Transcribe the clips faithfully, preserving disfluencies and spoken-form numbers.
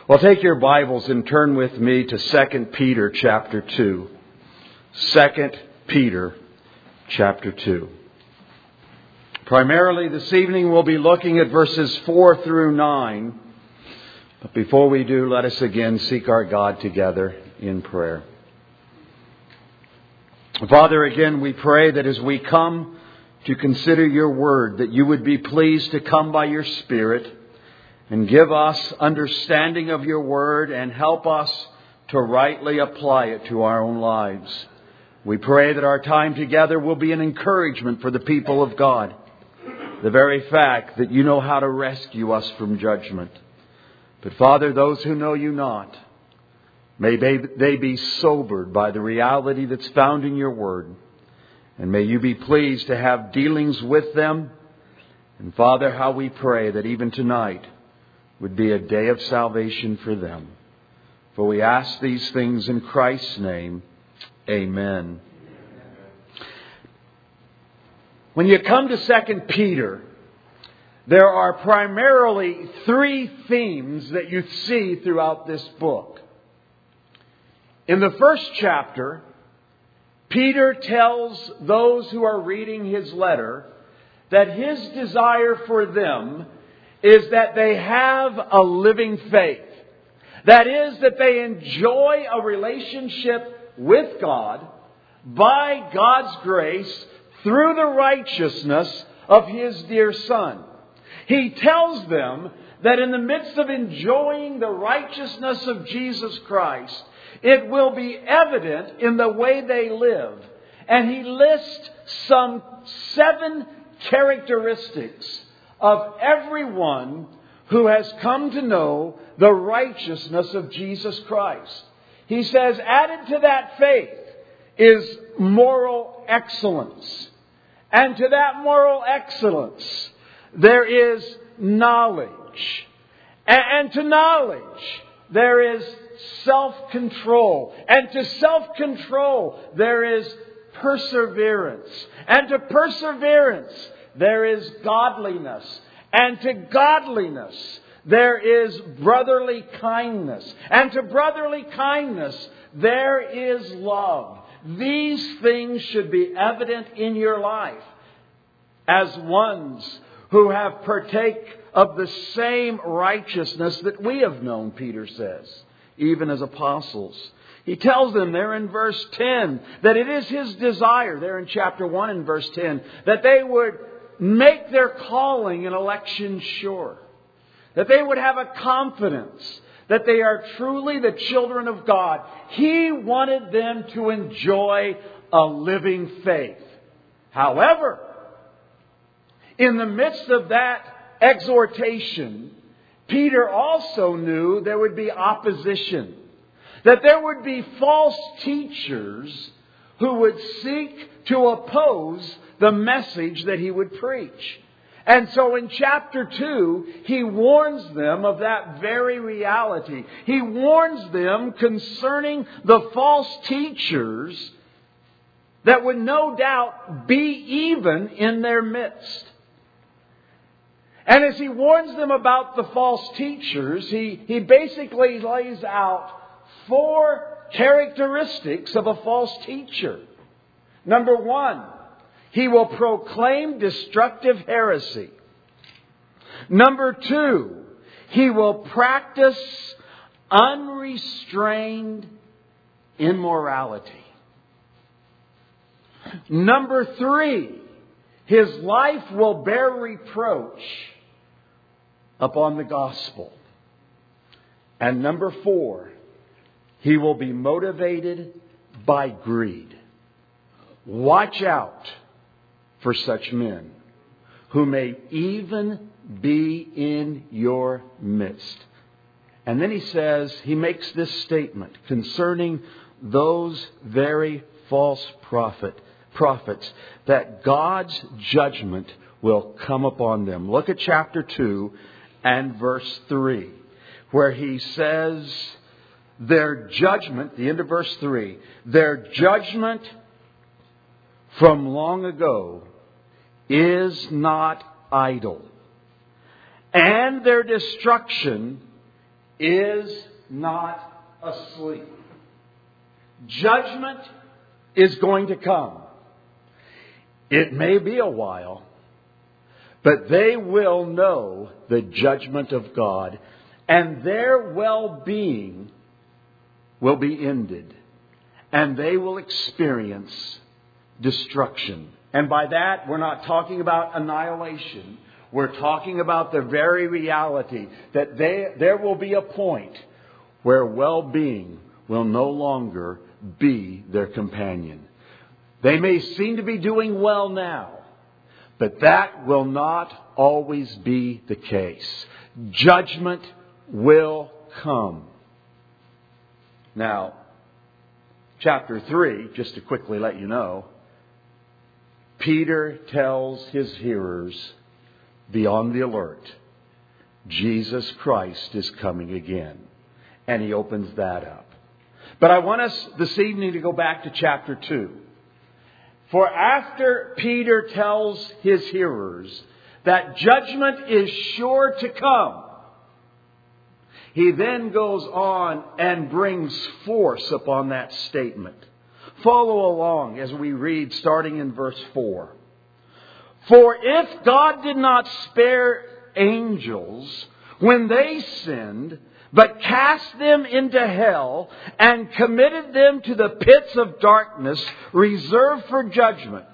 Well, take your Bibles and turn with me to Second Peter chapter two. Second Peter chapter two. Primarily this evening we'll be looking at verses four through nine. But before we do, let us again seek our God together in prayer. Father, again we pray that as we come to consider your word, that you would be pleased to come by your Spirit and give us understanding of your word and help us to rightly apply it to our own lives. We pray that our time together will be an encouragement for the people of God. The very fact that you know how to rescue us from judgment. But Father, those who know you not, may they be sobered by the reality that's found in your word. And may you be pleased to have dealings with them. And Father, how we pray that even tonight would be a day of salvation for them. For we ask these things in Christ's name. Amen. When you come to Second Peter, there are primarily three themes that you see throughout this book. In the first chapter, Peter tells those who are reading his letter that his desire for them is that they have a living faith. That is, that they enjoy a relationship with God by God's grace through the righteousness of His dear Son. He tells them that in the midst of enjoying the righteousness of Jesus Christ, it will be evident in the way they live. And he lists some seven characteristics of everyone who has come to know the righteousness of Jesus Christ. He says, added to that faith is moral excellence. And to that moral excellence, there is knowledge. And to knowledge, there is self-control. And to self-control, there is perseverance. And to perseverance, there is godliness. And to godliness, there is brotherly kindness. And to brotherly kindness, there is love. These things should be evident in your life as ones who have partake of the same righteousness that we have known, Peter says, even as apostles. He tells them there in verse ten that it is his desire, there in chapter one and verse ten, that they would make their calling and election sure. That they would have a confidence that they are truly the children of God. He wanted them to enjoy a living faith. However, in the midst of that exhortation, Peter also knew there would be opposition. That there would be false teachers who would seek to oppose the message that he would preach. And so in chapter two, he warns them of that very reality. He warns them concerning the false teachers that would no doubt be even in their midst. And as he warns them about the false teachers, he, he basically lays out four characteristics of a false teacher. Number one, he will proclaim destructive heresy. Number two, he will practice unrestrained immorality. Number three, his life will bear reproach upon the gospel. And number four, he will be motivated by greed. Watch out for such men who may even be in your midst. And then he says, he makes this statement concerning those very false prophet, prophets, that God's judgment will come upon them. Look at chapter two and verse three, where he says, their judgment, the end of verse three, their judgment from long ago is not idle, and their destruction is not asleep. Judgment is going to come. It may be a while, but they will know the judgment of God, and their well-being will be ended, and they will experience destruction. And by that, we're not talking about annihilation. We're talking about the very reality that they, there will be a point where well-being will no longer be their companion. They may seem to be doing well now, but that will not always be the case. Judgment will come. Now, chapter three, just to quickly let you know, Peter tells his hearers, be on the alert. Jesus Christ is coming again. And he opens that up. But I want us this evening to go back to chapter two. For after Peter tells his hearers that judgment is sure to come, he then goes on and brings force upon that statement. Follow along as we read starting in verse four. For if God did not spare angels when they sinned, but cast them into hell and committed them to the pits of darkness reserved for judgment,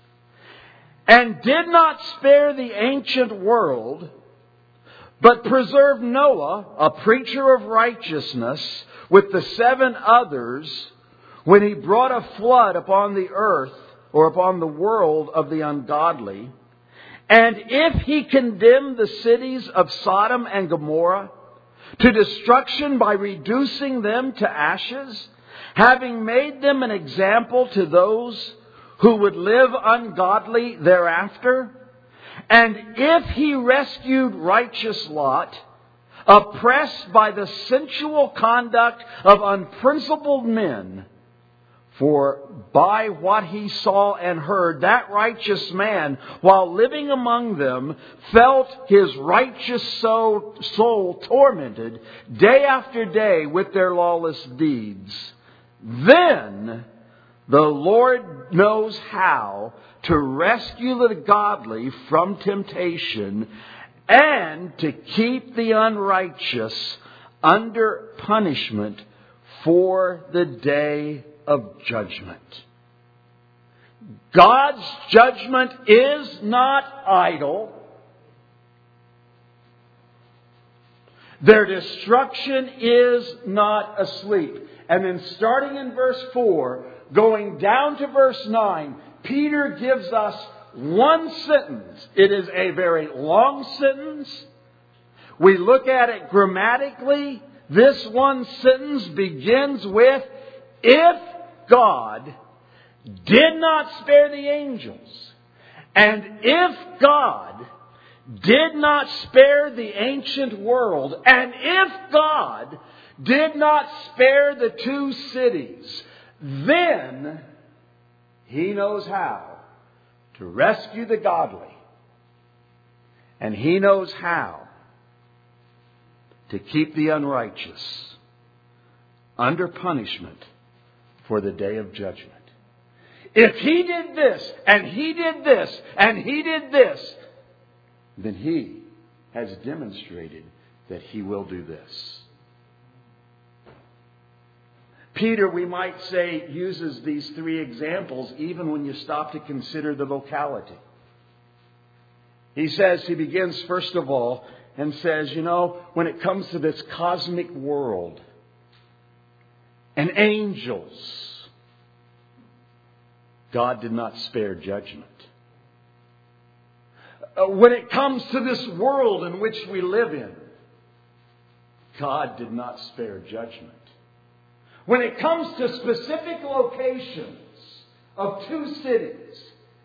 and did not spare the ancient world, but preserved Noah, a preacher of righteousness, with the seven others, when he brought a flood upon the earth, or upon the world of the ungodly, and if he condemned the cities of Sodom and Gomorrah to destruction by reducing them to ashes, having made them an example to those who would live ungodly thereafter, and if he rescued righteous Lot, oppressed by the sensual conduct of unprincipled men, for by what he saw and heard, that righteous man, while living among them, felt his righteous soul, soul tormented day after day with their lawless deeds. Then the Lord knows how to rescue the godly from temptation and to keep the unrighteous under punishment for the day of judgment. God's judgment is not idle. Their destruction is not asleep. And then starting in verse four, going down to verse nine, Peter gives us one sentence. It is a very long sentence. We look at it grammatically. This one sentence begins with, if God did not spare the angels, and if God did not spare the ancient world, and if God did not spare the two cities, then He knows how to rescue the godly. And He knows how to keep the unrighteous under punishment for the day of judgment. If He did this, and He did this, and He did this, then He has demonstrated that He will do this. Peter, we might say, uses these three examples even when you stop to consider the locality. He says, he begins first of all and says, you know, when it comes to this cosmic world and angels, God did not spare judgment. When it comes to this world in which we live in, God did not spare judgment. When it comes to specific locations of two cities,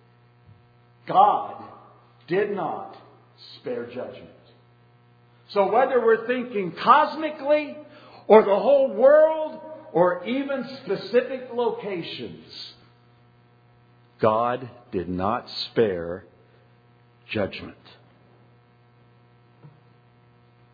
God did not spare judgment. So whether we're thinking cosmically or the whole world or even specific locations, God did not spare judgment.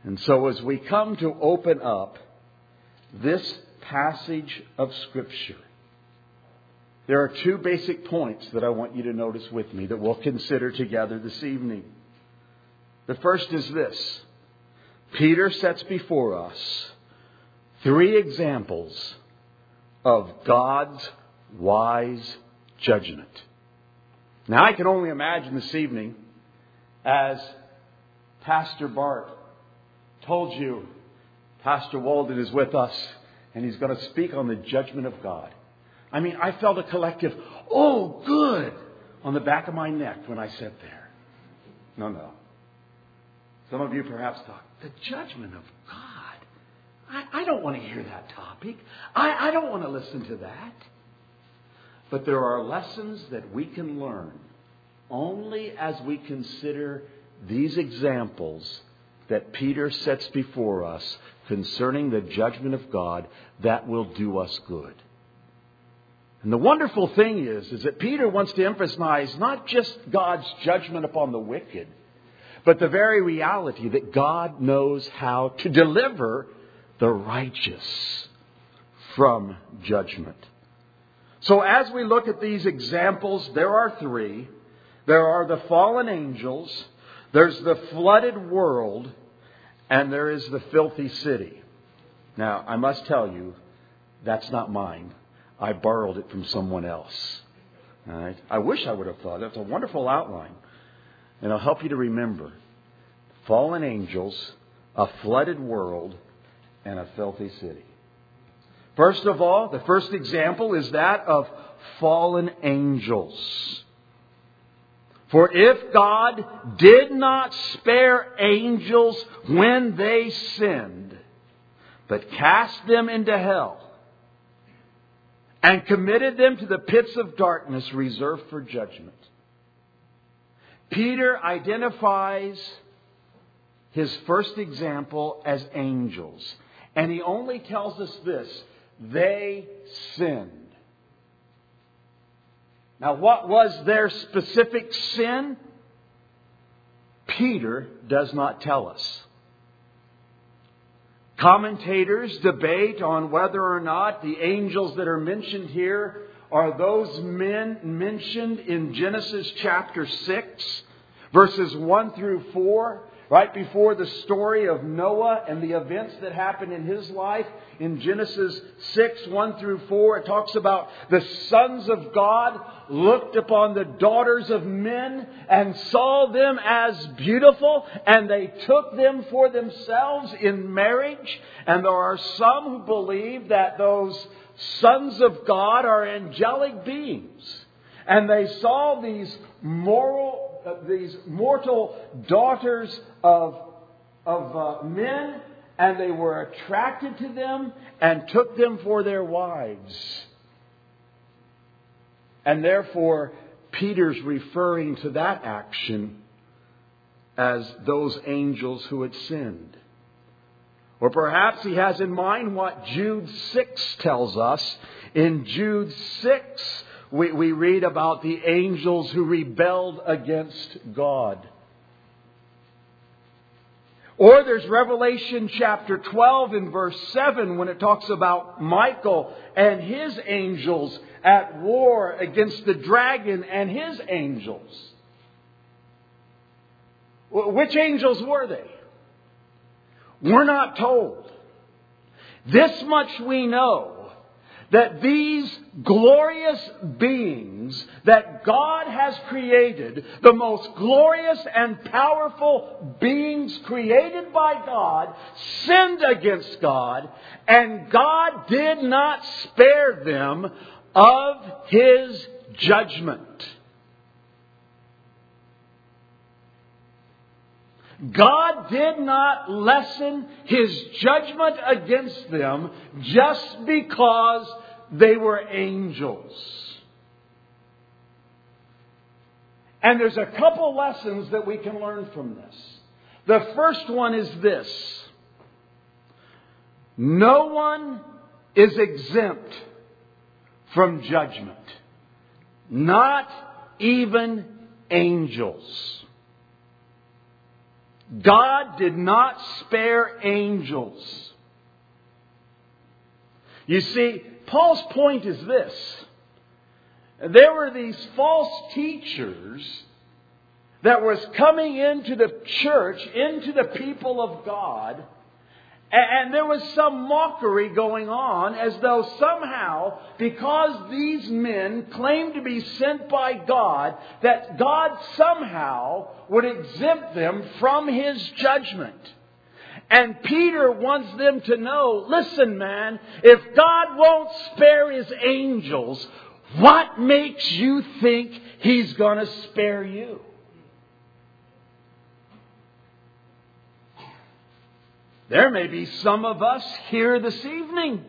And so as we come to open up this passage of Scripture, there are two basic points that I want you to notice with me that we'll consider together this evening. The first is this. Peter sets before us three examples of God's wise judgment. Now, I can only imagine this evening, as Pastor Bart told you, Pastor Walden is with us, and he's going to speak on the judgment of God. I mean, I felt a collective, oh, good, on the back of my neck when I sat there. No, no. Some of you perhaps thought, the judgment of God? I, I don't want to hear that topic. I, I don't want to listen to that. But there are lessons that we can learn only as we consider these examples that Peter sets before us concerning the judgment of God that will do us good. And the wonderful thing is, is that Peter wants to emphasize not just God's judgment upon the wicked, but the very reality that God knows how to deliver the righteous from judgment. So as we look at these examples, there are three. There are the fallen angels, there's the flooded world, and there is the filthy city. Now, I must tell you, that's not mine. I borrowed it from someone else. All right? I wish I would have thought. That's a wonderful outline. And it'll help you to remember. Fallen angels, a flooded world, and a filthy city. First of all, the first example is that of fallen angels. For if God did not spare angels when they sinned, but cast them into hell, and committed them to the pits of darkness reserved for judgment. Peter identifies his first example as angels. And he only tells us this: they sinned. Now, what was their specific sin? Peter does not tell us. Commentators debate on whether or not the angels that are mentioned here are those men mentioned in Genesis chapter six, verses one through four, right before the story of Noah and the events that happened in his life. In Genesis six, one through four, it talks about the sons of God looked upon the daughters of men and saw them as beautiful, and they took them for themselves in marriage. And there are some who believe that those sons of God are angelic beings. And they saw these moral, uh, these mortal daughters of, of uh, men, and they were attracted to them and took them for their wives. And therefore, Peter's referring to that action as those angels who had sinned. Or perhaps he has in mind what Jude six tells us. In Jude six, we, we read about the angels who rebelled against God. Or there's Revelation chapter twelve in verse seven when it talks about Michael and his angels at war against the dragon and his angels. Which angels were they? We're not told. This much we know, that these glorious beings that God has created, the most glorious and powerful beings created by God, sinned against God, and God did not spare them of His judgment. God did not lessen His judgment against them just because they were angels. And there's a couple lessons that we can learn from this. The first one is this: no one is exempt from judgment. Not even angels. God did not spare angels. You see, Paul's point is this. There were these false teachers that was coming into the church, into the people of God, and there was some mockery going on as though somehow, because these men claimed to be sent by God, that God somehow would exempt them from His judgment. And Peter wants them to know, listen man, if God won't spare His angels, what makes you think He's going to spare you? There may be some of us here this evening.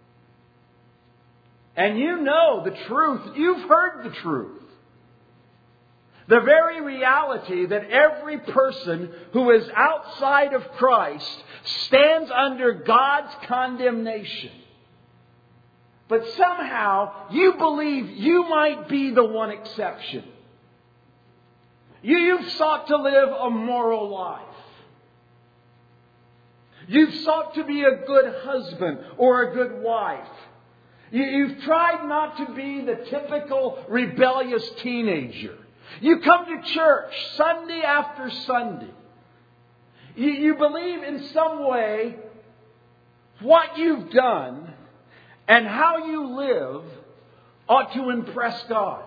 And you know the truth. You've heard the truth. The very reality that every person who is outside of Christ stands under God's condemnation. But somehow you believe you might be the one exception. You, you've sought to live a moral life. You've sought to be a good husband or a good wife. You, you've tried not to be the typical rebellious teenager. You come to church Sunday after Sunday. You, you believe in some way what you've done and how you live ought to impress God.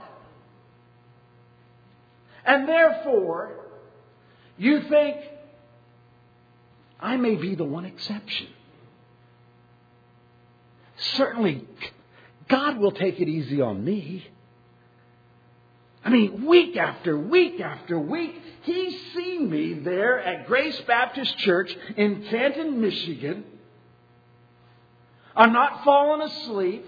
And therefore, you think, I may be the one exception. Certainly, God will take it easy on me. I mean, week after week after week, He's seen me there at Grace Baptist Church in Canton, Michigan. I'm not falling asleep.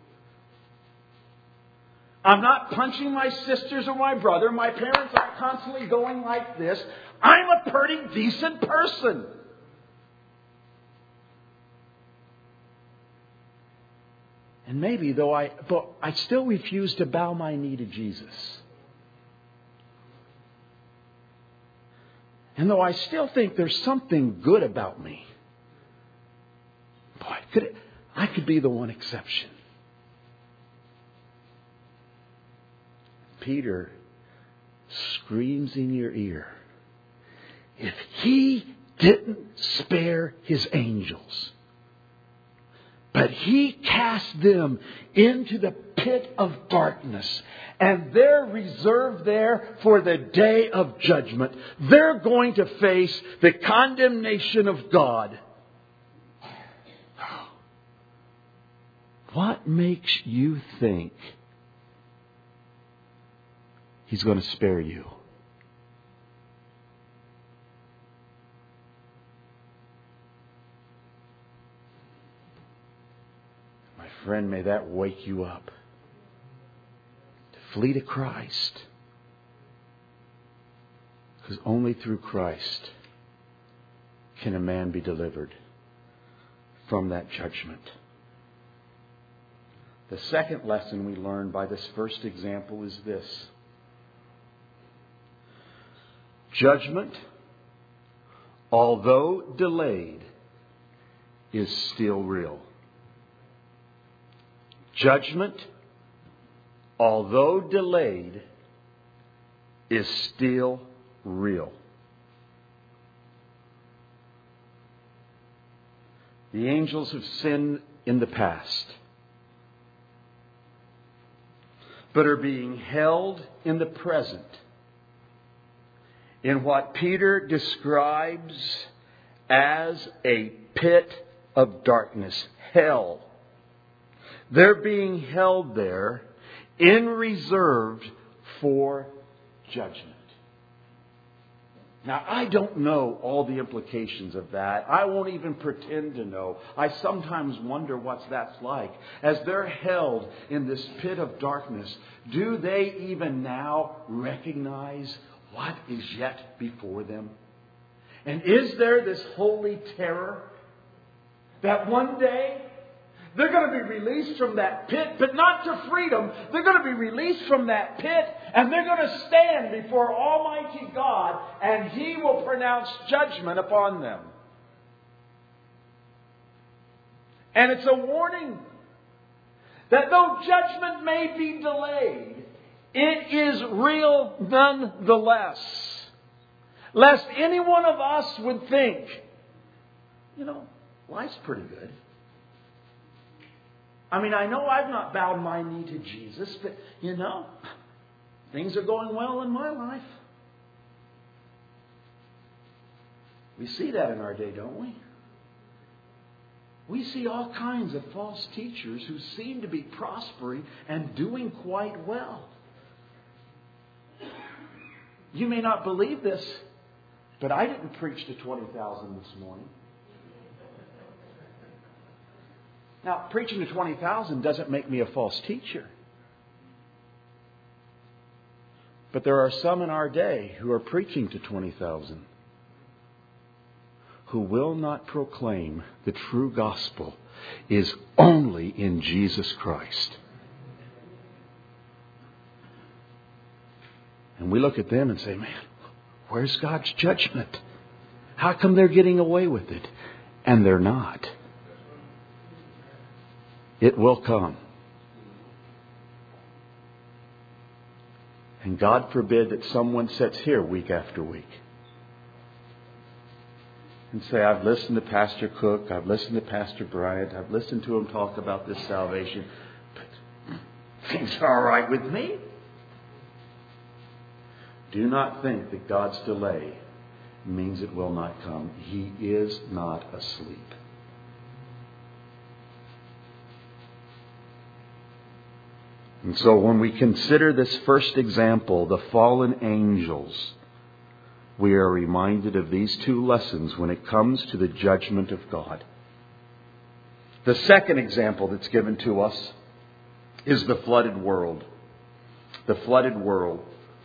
I'm not punching my sisters or my brother. My parents aren't constantly going like this. I'm a pretty decent person. And maybe, though I, but I still refuse to bow my knee to Jesus. And though I still think there's something good about me, boy, could it, I could be the one exception. Peter screams in your ear, if He didn't spare His angels, but He cast them into the pit of darkness, and they're reserved there for the day of judgment. They're going to face the condemnation of God. What makes you think He's going to spare you? Friend, may that wake you up to flee to Christ. Because only through Christ can a man be delivered from that judgment. The second lesson we learn by this first example is this. Judgment, although delayed, is still real. Judgment, although delayed, is still real. The angels have sinned in the past, but are being held in the present in what Peter describes as a pit of darkness, hell. They're being held there in reserved for judgment. Now, I don't know all the implications of that. I won't even pretend to know. I sometimes wonder what that's like. As they're held in this pit of darkness, do they even now recognize what is yet before them? And is there this holy terror that one day They're going to be released from that pit, but not to freedom. They're going to be released from that pit, and they're going to stand before Almighty God, and He will pronounce judgment upon them. And it's a warning that though judgment may be delayed, it is real nonetheless. Lest any one of us would think, you know, life's pretty good. I mean, I know I've not bowed my knee to Jesus, but, you know, things are going well in my life. We see that in our day, don't we? We see all kinds of false teachers who seem to be prospering and doing quite well. You may not believe this, but I didn't preach to twenty thousand this morning. Now, preaching to twenty thousand doesn't make me a false teacher. But there are some in our day who are preaching to twenty thousand who will not proclaim the true gospel is only in Jesus Christ. And we look at them and say, man, where's God's judgment? How come they're getting away with it? And they're not. It will come. And God forbid that someone sits here week after week and say, I've listened to Pastor Cook, I've listened to Pastor Bryant, I've listened to him talk about this salvation, but things are all right with me. Do not think that God's delay means it will not come. He is not asleep. And so when we consider this first example, the fallen angels, we are reminded of these two lessons when it comes to the judgment of God. The second example that's given to us is the flooded world. The flooded world.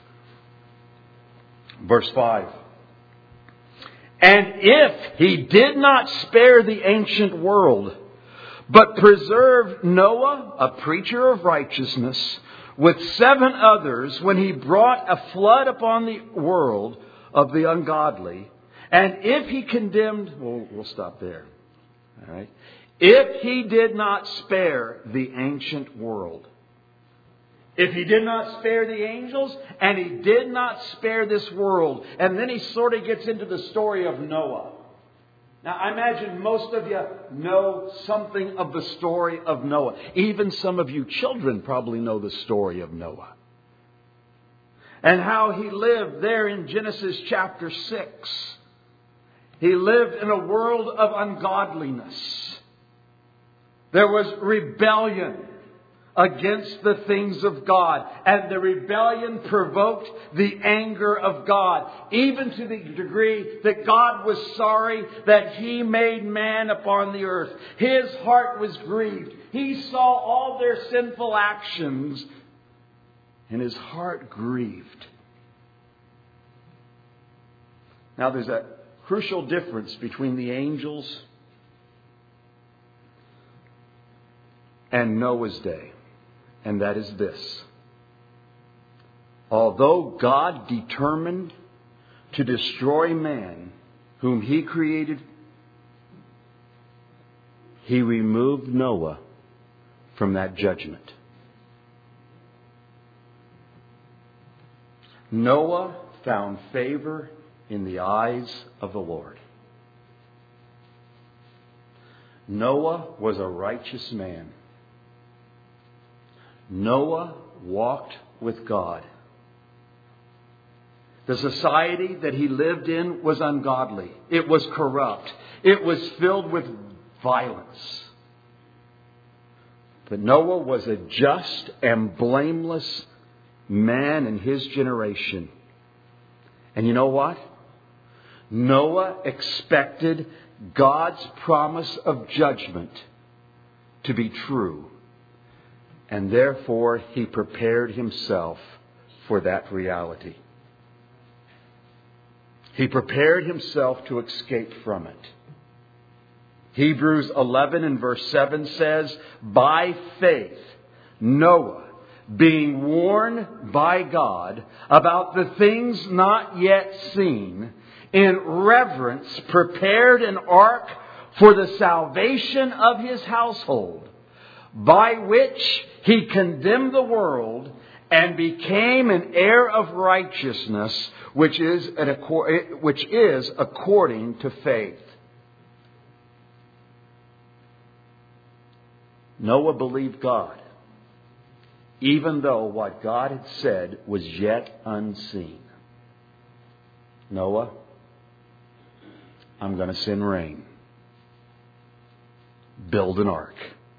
Verse five. And if He did not spare the ancient world, but preserved Noah, a preacher of righteousness, with seven others when He brought a flood upon the world of the ungodly, and if He condemned, well, we'll stop there. All right. If He did not spare the ancient world, if He did not spare the angels, and He did not spare this world, and then He sort of gets into the story of Noah. Now, I imagine most of you know something of the story of Noah. Even some of you children probably know the story of Noah. And how he lived there in Genesis chapter six. He lived in a world of ungodliness. There was rebellion against the things of God. And the rebellion provoked the anger of God. Even to the degree that God was sorry that He made man upon the earth. His heart was grieved. He saw all their sinful actions, and His heart grieved. Now there's a crucial difference between the angels and Noah's day. And that is this. Although God determined to destroy man, whom He created, He removed Noah from that judgment. Noah found favor in the eyes of the Lord. Noah was a righteous man. Noah walked with God. The society that he lived in was ungodly. It was corrupt. It was filled with violence. But Noah was a just and blameless man in his generation. And you know what? Noah expected God's promise of judgment to be true. And therefore, he prepared himself for that reality. He prepared himself to escape from it. Hebrews eleven and verse seven says, by faith, Noah, being warned by God about the things not yet seen, in reverence prepared an ark for the salvation of his household, by which he condemned the world and became an heir of righteousness, which is, an, which is according to faith. Noah believed God, even though what God had said was yet unseen. Noah, I'm going to send rain. Build an ark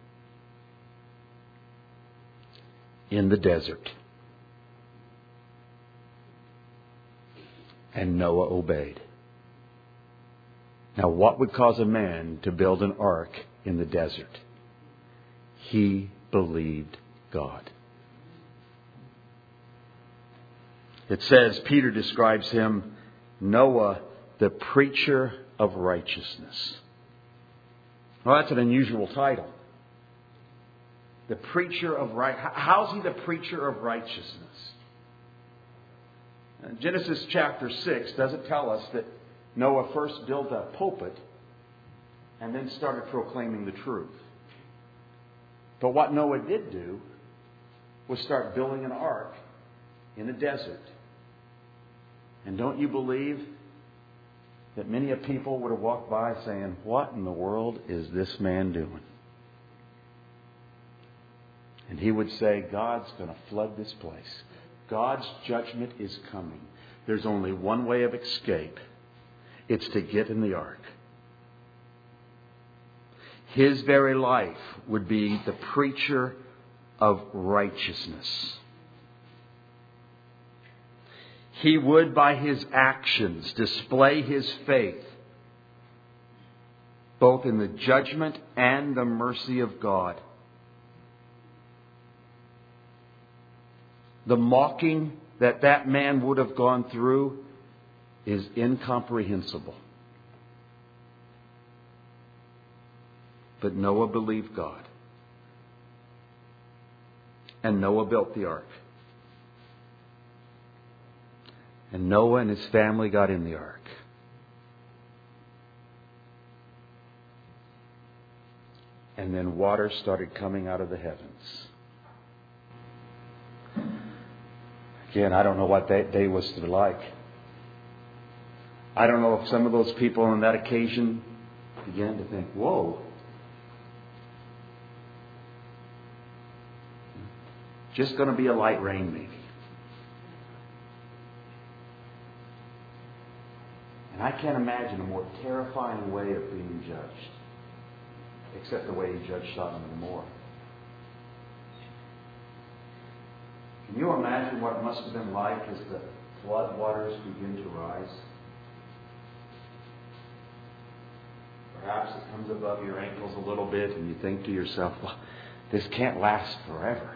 in the desert. And Noah obeyed. Now, what would cause a man to build an ark in the desert? He believed God. It says, Peter describes him, Noah, the preacher of righteousness. Well, that's an unusual title. The preacher of right. How's he the preacher of righteousness? Genesis chapter six doesn't tell us that Noah first built a pulpit and then started proclaiming the truth. But what Noah did do was start building an ark in a desert. And don't you believe that many a people would have walked by saying, what in the world is this man doing? And he would say, God's going to flood this place. God's judgment is coming. There's only one way of escape. It's to get in the ark. His very life would be the preacher of righteousness. He would, by his actions, display his faith, both in the judgment and the mercy of God. The mocking that that man would have gone through is incomprehensible. But Noah believed God. And Noah built the ark. And Noah and his family got in the ark. And then water started coming out of the heavens. Again, I don't know what that day was like. I don't know if some of those people on that occasion began to think, whoa. Just going to be a light rain, maybe. And I can't imagine a more terrifying way of being judged, except the way he judged Sodom and Gomorrah. Can you imagine what it must have been like as the flood waters begin to rise? Perhaps it comes above your ankles a little bit and you think to yourself, well, this can't last forever.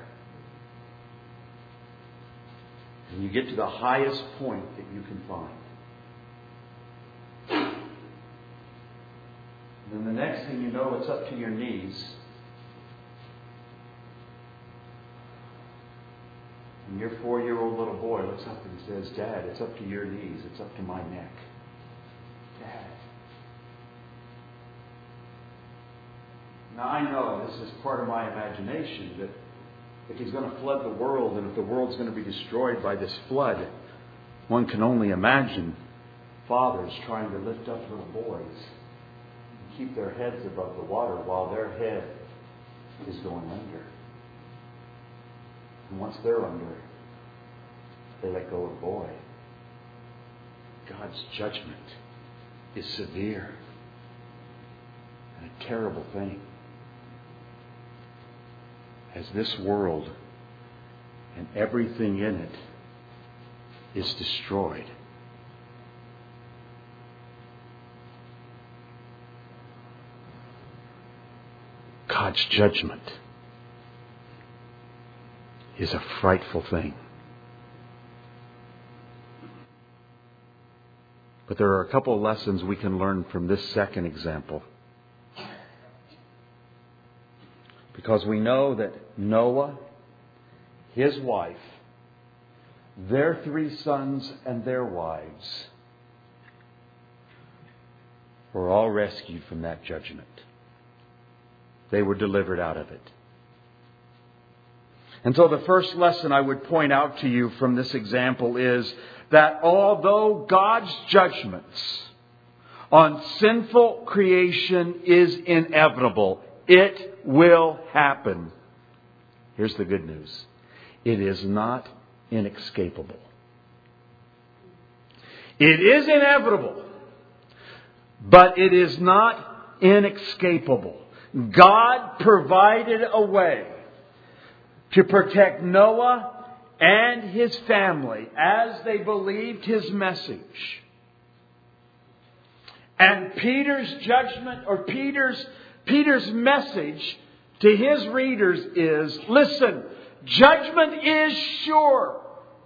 And you get to the highest point that you can find. And then the next thing you know, it's up to your knees. And your four-year-old little boy looks up and says, Dad, it's up to your knees. It's up to my neck. Dad. Now I know this is part of my imagination that if he's going to flood the world and if the world's going to be destroyed by this flood, one can only imagine fathers trying to lift up little boys and keep their heads above the water while their head is going under. And once they're under, they let go of the boy. God's judgment is severe and a terrible thing. As this world and everything in it is destroyed. God's judgment is a frightful thing. But there are a couple of lessons we can learn from this second example. Because we know that Noah, his wife, their three sons and their wives were all rescued from that judgment. They were delivered out of it. And so the first lesson I would point out to you from this example is that although God's judgments on sinful creation is inevitable, it will happen. Here's the good news. It is not inescapable. It is inevitable, but it is not inescapable. God provided a way to protect Noah and his family as they believed his message. And Peter's judgment, or Peter's, Peter's message to his readers is, listen, judgment is sure.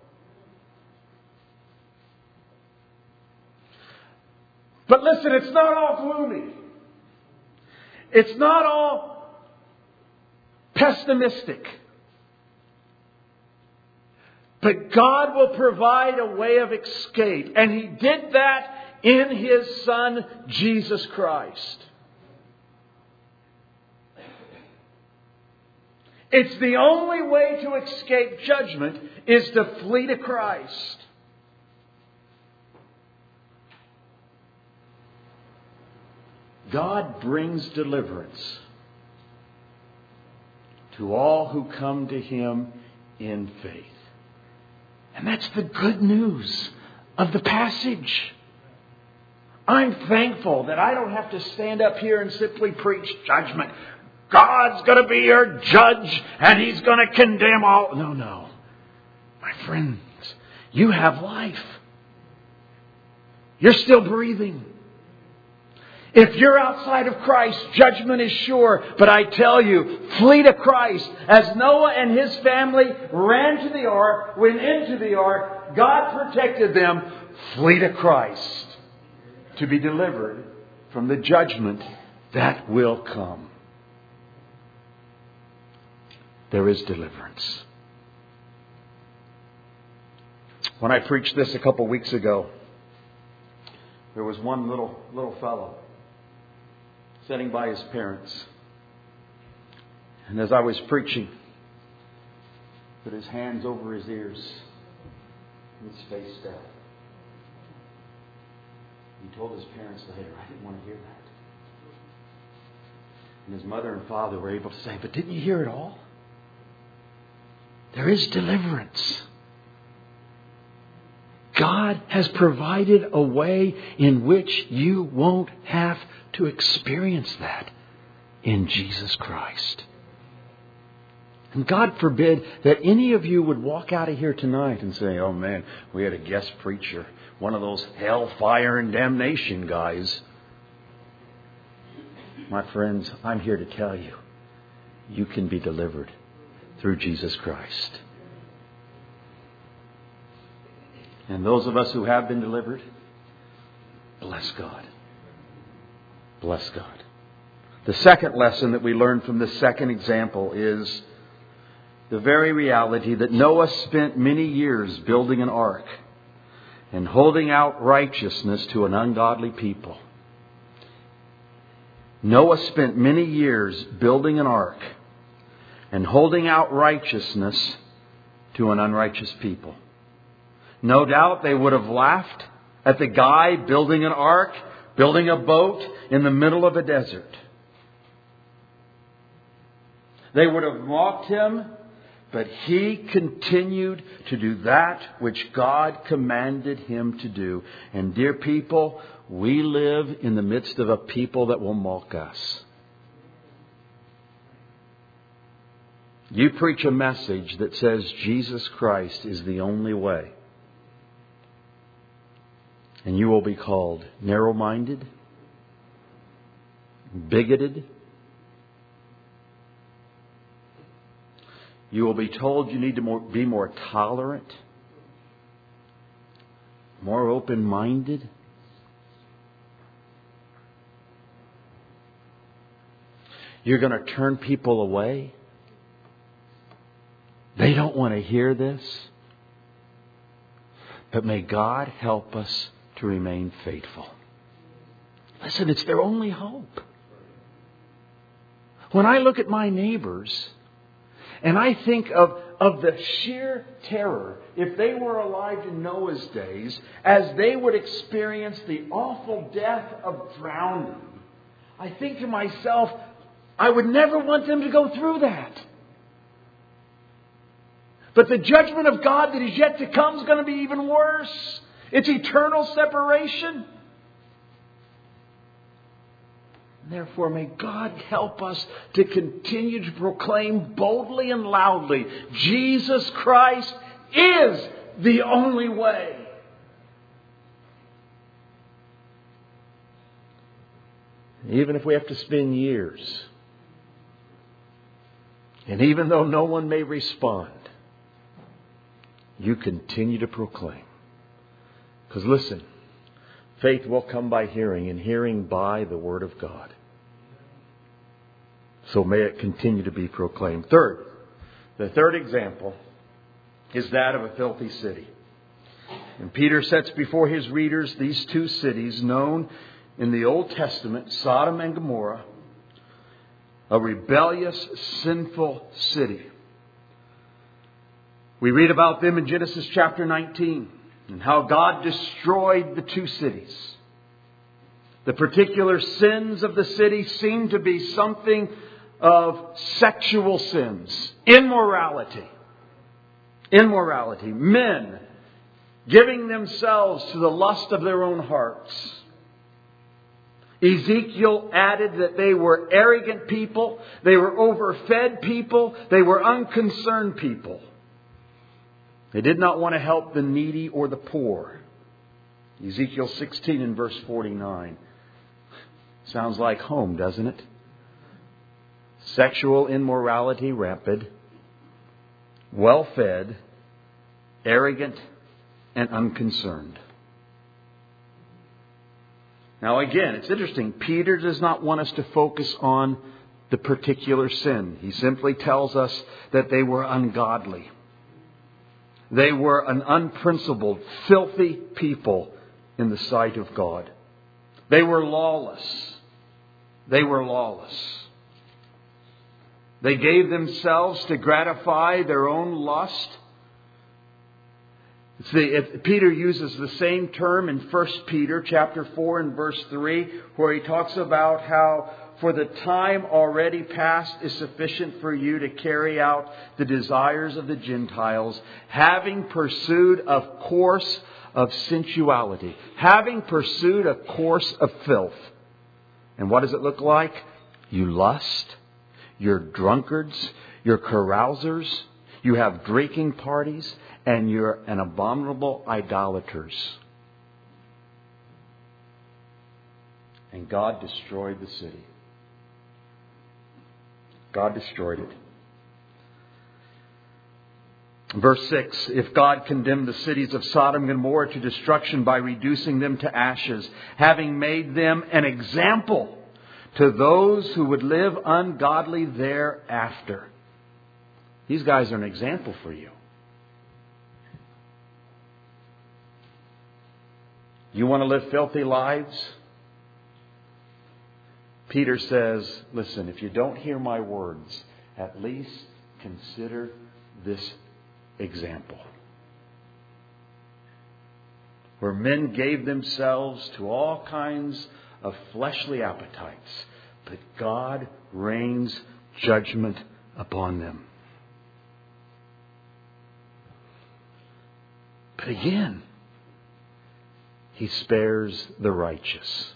But listen, it's not all gloomy. It's not all pessimistic. But God will provide a way of escape. And He did that in His Son, Jesus Christ. It's the only way to escape judgment is to flee to Christ. God brings deliverance to all who come to Him in faith. And that's the good news of the passage. I'm thankful that I don't have to stand up here and simply preach judgment. God's going to be your judge and He's going to condemn all. No, no. My friends, you have life. You're still breathing. If you're outside of Christ, judgment is sure. But I tell you, flee to Christ. As Noah and his family ran to the ark, went into the ark, God protected them. Flee to Christ to be delivered from the judgment that will come. There is deliverance. When I preached this a couple weeks ago, there was one little little fellow sitting by his parents. And as I was preaching, put his hands over his ears and his face down. He told his parents later, I didn't want to hear that. And his mother and father were able to say, but didn't you hear it all? There is deliverance. God has provided a way in which you won't have to experience that in Jesus Christ. And God forbid that any of you would walk out of here tonight and say, oh man, we had a guest preacher, one of those hellfire and damnation guys. My friends, I'm here to tell you, you can be delivered through Jesus Christ. And those of us who have been delivered, bless God. Bless God. The second lesson that we learn from this second example is the very reality that Noah spent many years building an ark and holding out righteousness to an ungodly people. Noah spent many years building an ark and holding out righteousness to an unrighteous people. No doubt they would have laughed at the guy building an ark, building a boat in the middle of a desert. They would have mocked him, but he continued to do that which God commanded him to do. And dear people, we live in the midst of a people that will mock us. You preach a message that says Jesus Christ is the only way. And you will be called narrow-minded, bigoted. You will be told you need to more, be more tolerant, more open-minded. You're going to turn people away. They don't want to hear this. But may God help us to remain faithful. Listen, it's their only hope. When I look at my neighbors and I think of, of the sheer terror, if they were alive in Noah's days, as they would experience the awful death of drowning, I think to myself, I would never want them to go through that. But the judgment of God that is yet to come is going to be even worse. It's eternal separation. Therefore, may God help us to continue to proclaim boldly and loudly, Jesus Christ is the only way. Even if we have to spend years, and even though no one may respond, you continue to proclaim. Because listen, faith will come by hearing, and hearing by the Word of God. So may it continue to be proclaimed. Third, the third example is that of a filthy city. And Peter sets before his readers these two cities known in the Old Testament, Sodom and Gomorrah, a rebellious, sinful city. We read about them in Genesis chapter nineteen and how God destroyed the two cities. The particular sins of the city seem to be something of sexual sins, immorality. Immorality. Men giving themselves to the lust of their own hearts. Ezekiel added that they were arrogant people, they were overfed people, they were unconcerned people. They did not want to help the needy or the poor. Ezekiel sixteen and verse forty-nine. Sounds like home, doesn't it? Sexual immorality rampant, well-fed, arrogant, and unconcerned. Now again, it's interesting. Peter does not want us to focus on the particular sin. He simply tells us that they were ungodly. They were an unprincipled, filthy people in the sight of God. They were lawless. They were lawless. They gave themselves to gratify their own lust. See, if Peter uses the same term in First Peter chapter four and verse three, where he talks about how for the time already past is sufficient for you to carry out the desires of the Gentiles, having pursued a course of sensuality, having pursued a course of filth. And what does it look like? You lust, you're drunkards, you're carousers, you have drinking parties, and you're an abominable idolaters. And God destroyed the city. God destroyed it. Verse six, if God condemned the cities of Sodom and Gomorrah to destruction by reducing them to ashes, having made them an example to those who would live ungodly thereafter. These guys are an example for you. You want to live filthy lives? Peter says, listen, if you don't hear my words, at least consider this example. Where men gave themselves to all kinds of fleshly appetites, but God rains judgment upon them. But again, He spares the righteous.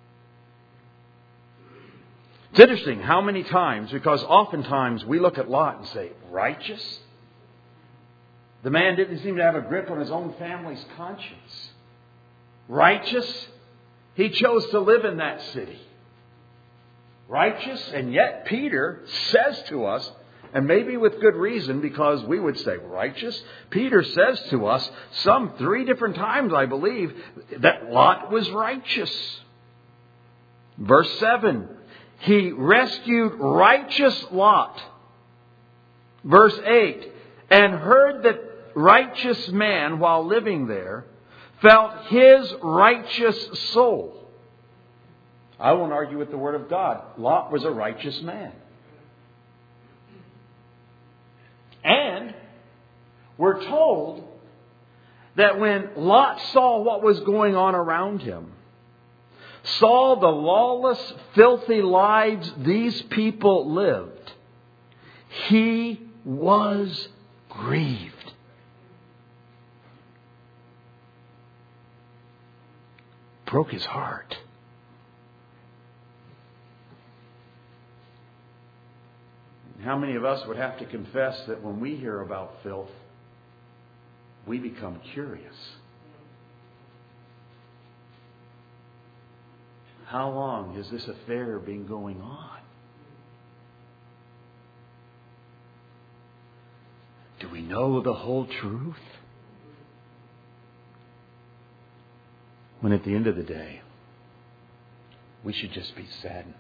It's interesting how many times, because oftentimes we look at Lot and say, righteous? The man didn't seem to have a grip on his own family's conscience. Righteous? He chose to live in that city. Righteous? And yet Peter says to us, and maybe with good reason, because we would say righteous. Peter says to us some three different times, I believe, that Lot was righteous. Verse seven, He rescued righteous Lot. Verse eight, and heard that righteous man, while living there, felt his righteous soul. I won't argue with the Word of God. Lot was a righteous man. And we're told that when Lot saw what was going on around him, saw the lawless, filthy lives these people lived, he was grieved. Broke his heart. How many of us would have to confess that when we hear about filth, we become curious? How long has this affair been going on? Do we know the whole truth? When at the end of the day, we should just be saddened.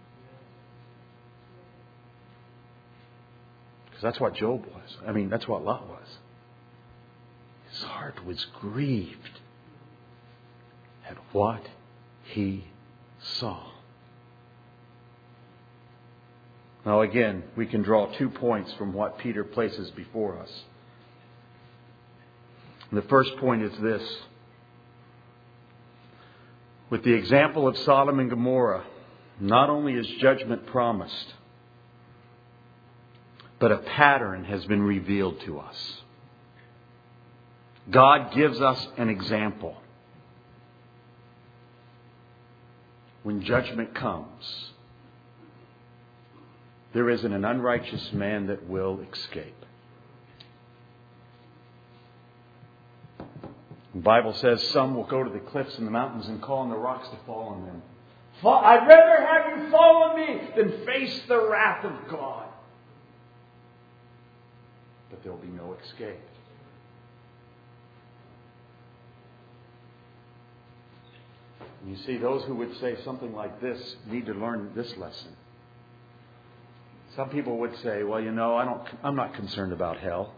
Because that's what Job was. I mean, that's what Lot was. His heart was grieved at what he saw. Now again, we can draw two points from what Peter places before us. And the first point is this. With the example of Sodom and Gomorrah, not only is judgment promised, but a pattern has been revealed to us. God gives us an example. When judgment comes, there isn't an unrighteous man that will escape. The Bible says some will go to the cliffs and the mountains and call on the rocks to fall on them. I'd rather have you fall on me than face the wrath of God. But there will be no escape. And you see, those who would say something like this need to learn this lesson. Some people would say, well, you know, I don't, I'm not concerned about hell.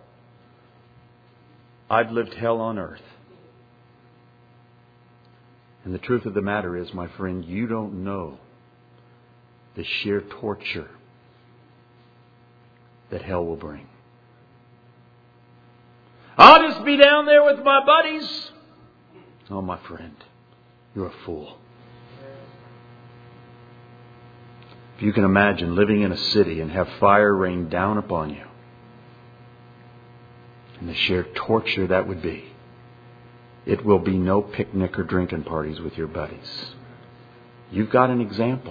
I've lived hell on earth. And the truth of the matter is, my friend, you don't know the sheer torture that hell will bring. I'll just be down there with my buddies. Oh, my friend, you're a fool. If you can imagine living in a city and have fire rain down upon you, and the sheer torture that would be, it will be no picnic or drinking parties with your buddies. You've got an example.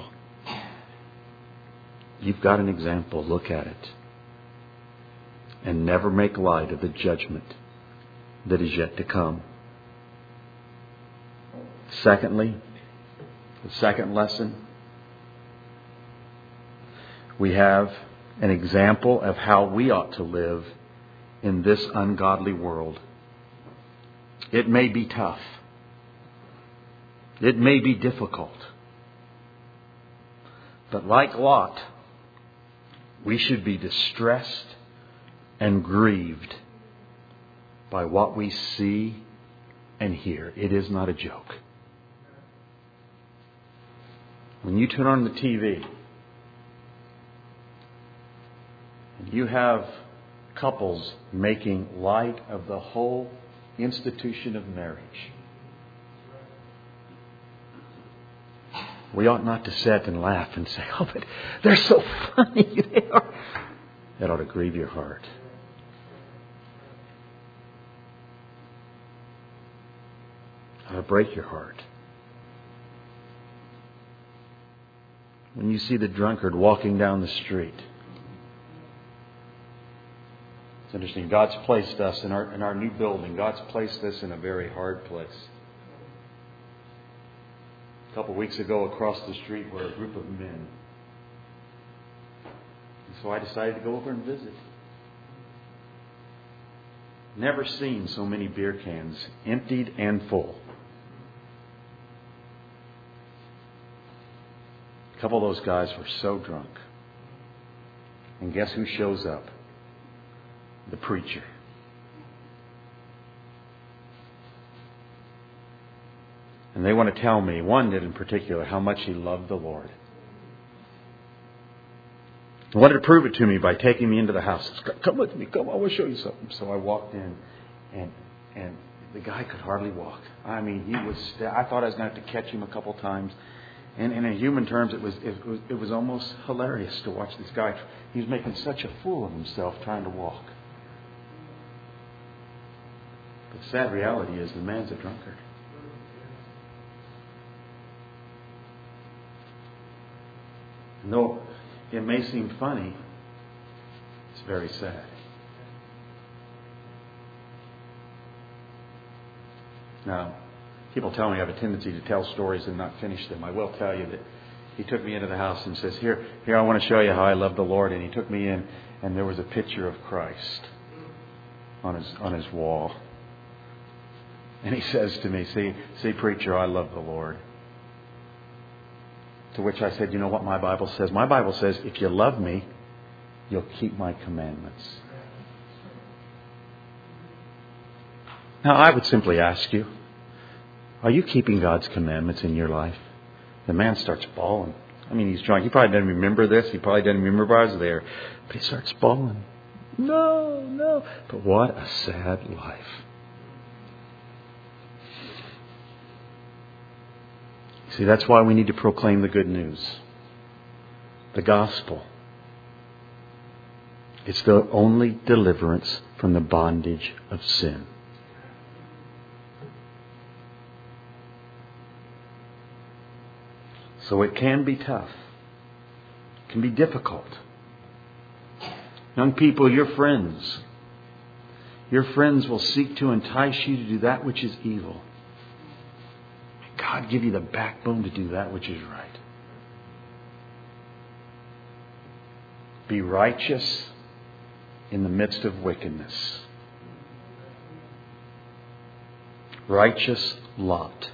You've got an example. Look at it. And never make light of the judgment that is yet to come. Secondly, the second lesson, we have an example of how we ought to live in this ungodly world. It may be tough. It may be difficult. But like Lot, we should be distressed and grieved by what we see and hear. It is not a joke. When you turn on the T V and you have couples making light of the whole institution of marriage, we ought not to sit and laugh and say, oh, but they're so funny. They are. That ought to grieve your heart. It ought to break your heart. When you see the drunkard walking down the street. It's interesting. God's placed us in our in our new building. God's placed us in a very hard place. A couple of weeks ago, across the street were a group of men. And so I decided to go over and visit. Never seen so many beer cans emptied and full. A couple of those guys were so drunk. And guess who shows up? The preacher. And they want to tell me, one did in particular, how much he loved the Lord. He wanted to prove it to me by taking me into the house. Come with me, come, I want to show you something. So I walked in, and and the guy could hardly walk. I mean, he was. I thought I was going to have to catch him a couple times. And, and in human terms, it was, it was it was almost hilarious to watch this guy. He was making such a fool of himself trying to walk. But the sad reality is the man's a drunkard. And though it may seem funny, it's very sad. Now, people tell me I have a tendency to tell stories and not finish them. I will tell you that he took me into the house and says, here, here, I want to show you how I love the Lord. And he took me in, and there was a picture of Christ on his on his wall. And he says to me, see, see, preacher, I love the Lord. To which I said, you know what my Bible says? My Bible says, if you love me, you'll keep my commandments. Now, I would simply ask you, are you keeping God's commandments in your life? The man starts bawling. I mean, he's drunk. He probably doesn't remember this. He probably doesn't remember I was there. But he starts bawling. No, no. But what a sad life. See, that's why we need to proclaim the good news. The gospel. It's the only deliverance from the bondage of sin. So it can be tough. It can be difficult. Young people, your friends. Your friends will seek to entice you to do that which is evil. God give you the backbone to do that which is right. Be righteous in the midst of wickedness. Righteous Lot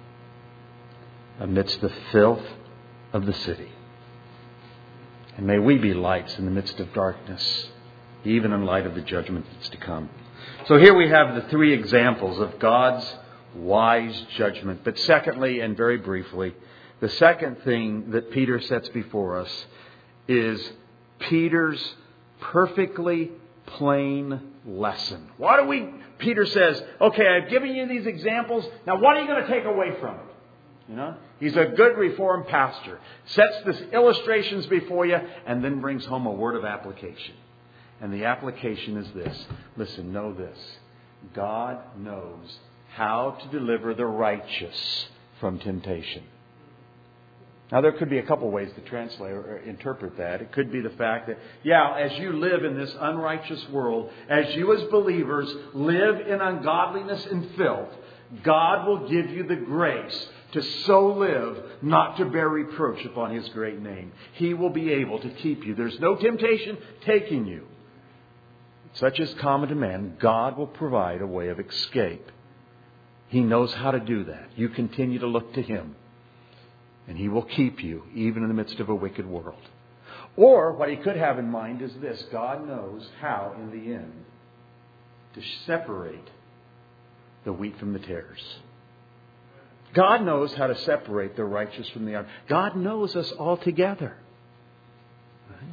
amidst the filth of the city. And may we be lights in the midst of darkness, even in light of the judgment that's to come. So here we have the three examples of God's wise judgment. But secondly, and very briefly, the second thing that Peter sets before us is Peter's perfectly plain lesson. What do we, Peter says, okay, I've given you these examples. Now what are you going to take away from it? You know, he's a good Reformed pastor. Sets these illustrations before you and then brings home a word of application. And the application is this. Listen, know this. God knows how to deliver the righteous from temptation. Now, there could be a couple ways to translate or interpret that. It could be the fact that, yeah, as you live in this unrighteous world, as you as believers live in ungodliness and filth, God will give you the grace to so live, not to bear reproach upon His great name. He will be able to keep you. There's no temptation taking you. Such as common to man, God will provide a way of escape. He knows how to do that. You continue to look to Him. And He will keep you, even in the midst of a wicked world. Or, what He could have in mind is this. God knows how, in the end, to separate the wheat from the tares. God knows how to separate the righteous from the unrighteous. God knows us all together. Right?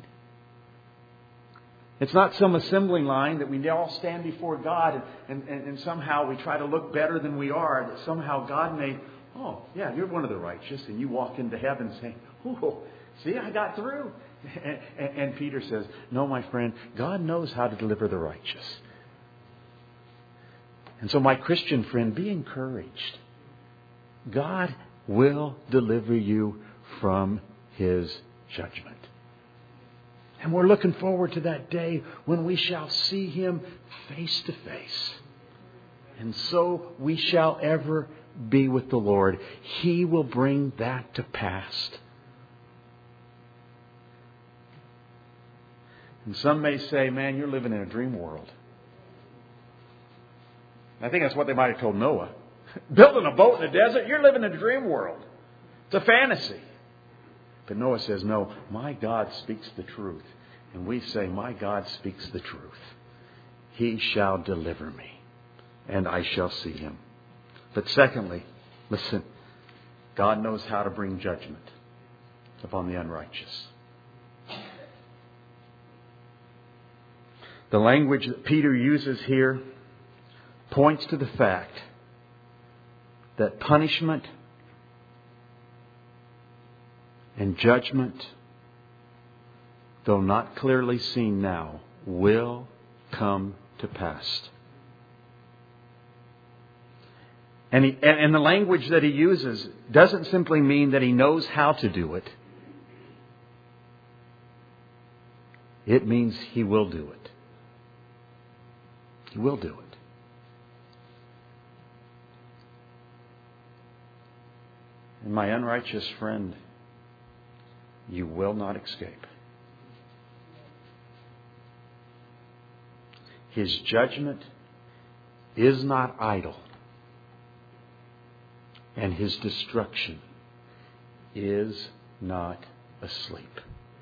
It's not some assembling line that we all stand before God and, and, and somehow we try to look better than we are. That somehow God may, oh, yeah, you're one of the righteous. And you walk into heaven saying, oh, see, I got through. And, and, and Peter says, no, my friend, God knows how to deliver the righteous. And so, my Christian friend, be encouraged. God will deliver you from His judgment. And we're looking forward to that day when we shall see Him face to face. And so we shall ever be with the Lord. He will bring that to pass. And some may say, man, you're living in a dream world. I think that's what they might have told Noah. Building a boat in the desert, you're living in a dream world. It's a fantasy. But Noah says, no, my God speaks the truth. And we say, my God speaks the truth. He shall deliver me, and I shall see Him. But secondly, listen, God knows how to bring judgment upon the unrighteous. The language that Peter uses here points to the fact that punishment and judgment, though not clearly seen now, will come to pass. And, he, and the language that he uses doesn't simply mean that he knows how to do it. It means he will do it. He will do it. And my unrighteous friend, you will not escape. His judgment is not idle, and His destruction is not asleep.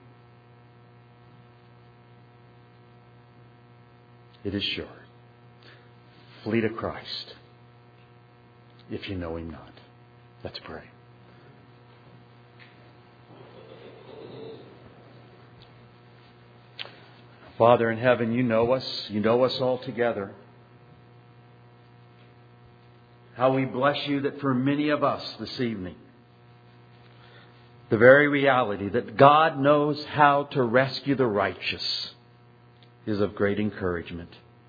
It is sure. Flee to Christ if you know Him not. Let's pray. Father in heaven, You know us. You know us all together. How we bless You that for many of us this evening, the very reality that God knows how to rescue the righteous is of great encouragement.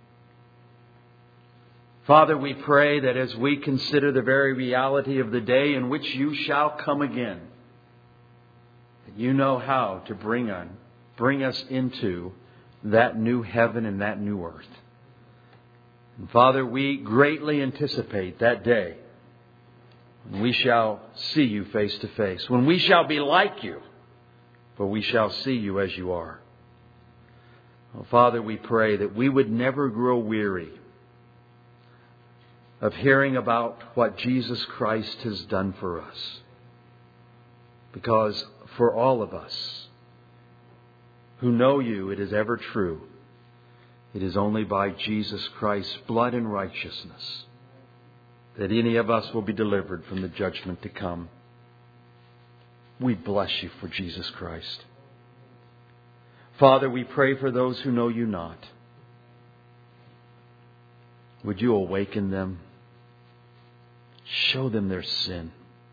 Father, we pray that as we consider the very reality of the day in which You shall come again, that You know how to bring on, bring us into that new heaven and that new earth. And Father, we greatly anticipate that day when we shall see You face to face, when we shall be like You, for we shall see You as You are. Oh, Father, we pray that we would never grow weary of hearing about what Jesus Christ has done for us. Because for all of us who know You, it is ever true. It is only by Jesus Christ's blood and righteousness that any of us will be delivered from the judgment to come. We bless You for Jesus Christ. Father, we pray for those who know You not. Would You awaken them? Show them their sin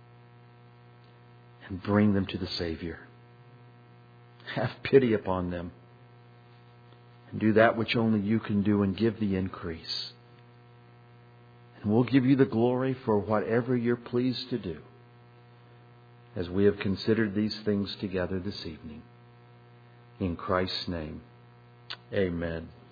and bring them to the Savior. Have pity upon them and do that which only You can do and give the increase. And we'll give You the glory for whatever You're pleased to do as we have considered these things together this evening. In Christ's name, amen.